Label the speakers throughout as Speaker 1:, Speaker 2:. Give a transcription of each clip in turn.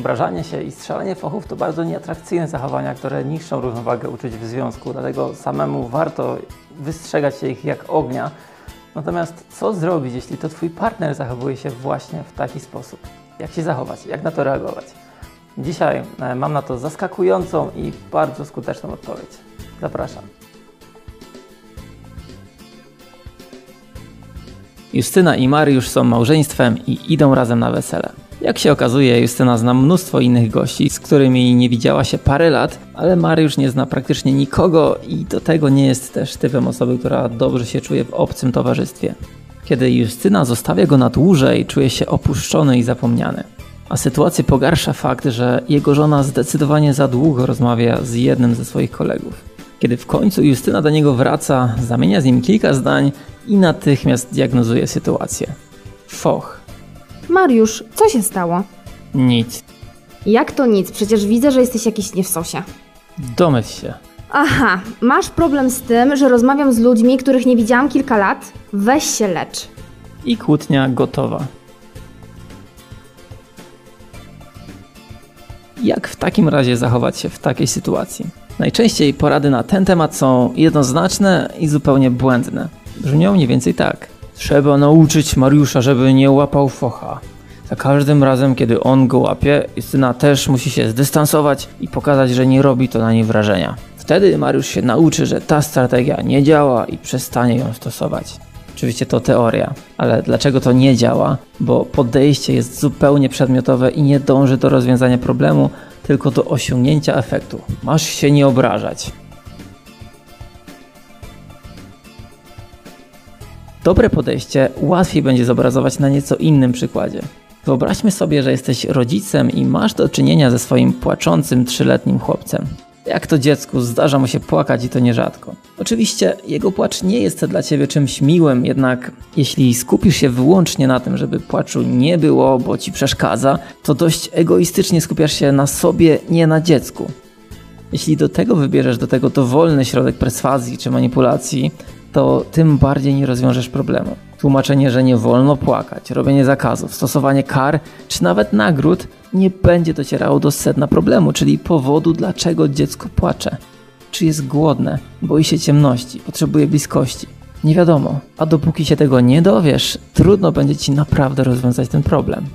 Speaker 1: Obrażanie się i strzelanie fochów to bardzo nieatrakcyjne zachowania, które niszczą równowagę uczuć w związku, dlatego samemu warto wystrzegać się ich jak ognia. Natomiast co zrobić, jeśli to Twój partner zachowuje się właśnie w taki sposób? Jak się zachować? Jak na to reagować? Dzisiaj mam na to zaskakującą i bardzo skuteczną odpowiedź. Zapraszam. Justyna i Mariusz są małżeństwem i idą razem na wesele. Jak się okazuje, Justyna zna mnóstwo innych gości, z którymi nie widziała się parę lat, ale Mariusz nie zna praktycznie nikogo i do tego nie jest też typem osoby, która dobrze się czuje w obcym towarzystwie. Kiedy Justyna zostawia go na dłużej, czuje się opuszczony i zapomniany. A sytuację pogarsza fakt, że jego żona zdecydowanie za długo rozmawia z jednym ze swoich kolegów. Kiedy w końcu Justyna do niego wraca, zamienia z nim kilka zdań i natychmiast diagnozuje sytuację. Foch.
Speaker 2: Mariusz, co się stało?
Speaker 1: Nic.
Speaker 2: Jak to nic? Przecież widzę, że jesteś jakiś nie w sosie.
Speaker 1: Domyśl się.
Speaker 2: Aha, masz problem z tym, że rozmawiam z ludźmi, których nie widziałam kilka lat? Weź się lecz.
Speaker 1: I kłótnia gotowa. Jak w takim razie zachować się w takiej sytuacji? Najczęściej porady na ten temat są jednoznaczne i zupełnie błędne. Brzmią mniej więcej tak. Trzeba nauczyć Mariusza, żeby nie łapał focha. Za każdym razem, kiedy on go łapie, Justyna też musi się zdystansować i pokazać, że nie robi to na niej wrażenia. Wtedy Mariusz się nauczy, że ta strategia nie działa i przestanie ją stosować. Oczywiście to teoria, ale dlaczego to nie działa? Bo podejście jest zupełnie przedmiotowe i nie dąży do rozwiązania problemu, tylko do osiągnięcia efektu. Masz się nie obrażać. Dobre podejście łatwiej będzie zobrazować na nieco innym przykładzie. Wyobraźmy sobie, że jesteś rodzicem i masz do czynienia ze swoim płaczącym 3-letnim chłopcem. Jak to dziecku zdarza mu się płakać i to nierzadko. Oczywiście jego płacz nie jest dla Ciebie czymś miłym, jednak jeśli skupisz się wyłącznie na tym, żeby płaczu nie było, bo Ci przeszkadza, to dość egoistycznie skupiasz się na sobie, nie na dziecku. Jeśli do tego wybierzesz dowolny środek perswazji czy manipulacji, to tym bardziej nie rozwiążesz problemu. Tłumaczenie, że nie wolno płakać, robienie zakazów, stosowanie kar czy nawet nagród nie będzie docierało do sedna problemu, czyli powodu, dlaczego dziecko płacze. Czy jest głodne, boi się ciemności, potrzebuje bliskości. Nie wiadomo, a dopóki się tego nie dowiesz, trudno będzie Ci naprawdę rozwiązać ten problem.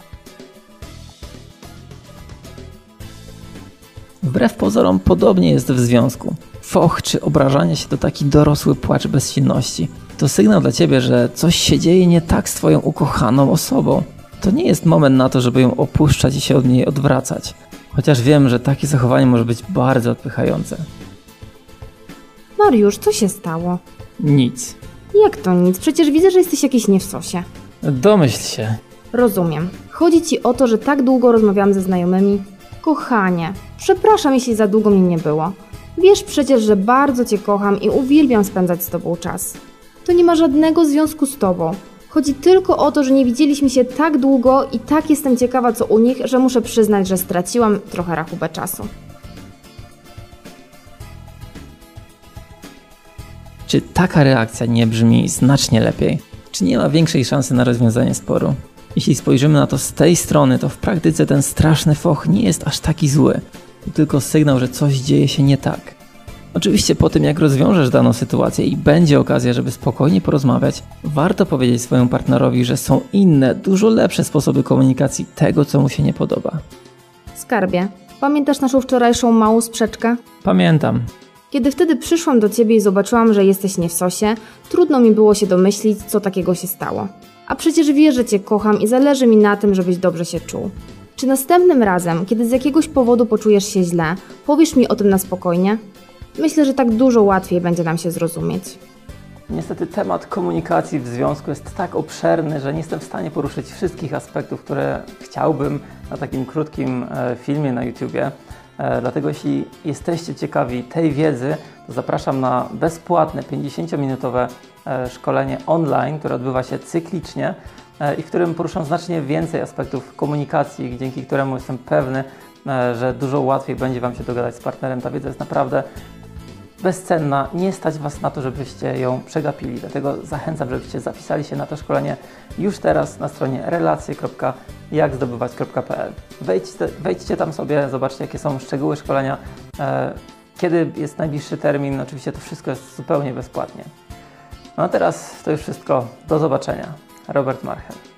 Speaker 1: Wbrew pozorom podobnie jest w związku. Foch czy obrażanie się to taki dorosły płacz bezsilności. To sygnał dla Ciebie, że coś się dzieje nie tak z Twoją ukochaną osobą. To nie jest moment na to, żeby ją opuszczać i się od niej odwracać. Chociaż wiem, że takie zachowanie może być bardzo odpychające.
Speaker 2: Mariusz, co się stało?
Speaker 1: Nic.
Speaker 2: Jak to nic? Przecież widzę, że jesteś jakiś nie w sosie.
Speaker 1: Domyśl się.
Speaker 2: Rozumiem. Chodzi Ci o to, że tak długo rozmawiałam ze znajomymi? Kochanie, przepraszam, jeśli za długo mnie nie było. Wiesz przecież, że bardzo Cię kocham i uwielbiam spędzać z Tobą czas. To nie ma żadnego związku z Tobą. Chodzi tylko o to, że nie widzieliśmy się tak długo i tak jestem ciekawa co u nich, że muszę przyznać, że straciłam trochę rachubę czasu.
Speaker 1: Czy taka reakcja nie brzmi znacznie lepiej? Czy nie ma większej szansy na rozwiązanie sporu? Jeśli spojrzymy na to z tej strony, to w praktyce ten straszny foch nie jest aż taki zły. To tylko sygnał, że coś dzieje się nie tak. Oczywiście po tym, jak rozwiążesz daną sytuację i będzie okazja, żeby spokojnie porozmawiać, warto powiedzieć swojemu partnerowi, że są inne, dużo lepsze sposoby komunikacji tego, co mu się nie podoba.
Speaker 2: Skarbie, pamiętasz naszą wczorajszą małą sprzeczkę?
Speaker 1: Pamiętam.
Speaker 2: Kiedy wtedy przyszłam do Ciebie i zobaczyłam, że jesteś nie w sosie, trudno mi było się domyślić, co takiego się stało. A przecież wiesz, że Cię kocham i zależy mi na tym, żebyś dobrze się czuł. Czy następnym razem, kiedy z jakiegoś powodu poczujesz się źle, powiesz mi o tym na spokojnie? Myślę, że tak dużo łatwiej będzie nam się zrozumieć.
Speaker 1: Niestety temat komunikacji w związku jest tak obszerny, że nie jestem w stanie poruszyć wszystkich aspektów, które chciałbym na takim krótkim filmie na YouTubie. Dlatego jeśli jesteście ciekawi tej wiedzy, to zapraszam na bezpłatne 50-minutowe szkolenie online, które odbywa się cyklicznie i w którym poruszam znacznie więcej aspektów komunikacji, dzięki któremu jestem pewny, że dużo łatwiej będzie Wam się dogadać z partnerem. Ta wiedza jest naprawdę bezcenna, nie stać Was na to, żebyście ją przegapili. Dlatego zachęcam, żebyście zapisali się na to szkolenie już teraz na stronie relacje.jakzdobywać.pl. Wejdźcie tam sobie, zobaczcie, jakie są szczegóły szkolenia, kiedy jest najbliższy termin. Oczywiście to wszystko jest zupełnie bezpłatnie. No a teraz to już wszystko. Do zobaczenia. Robert Marchel.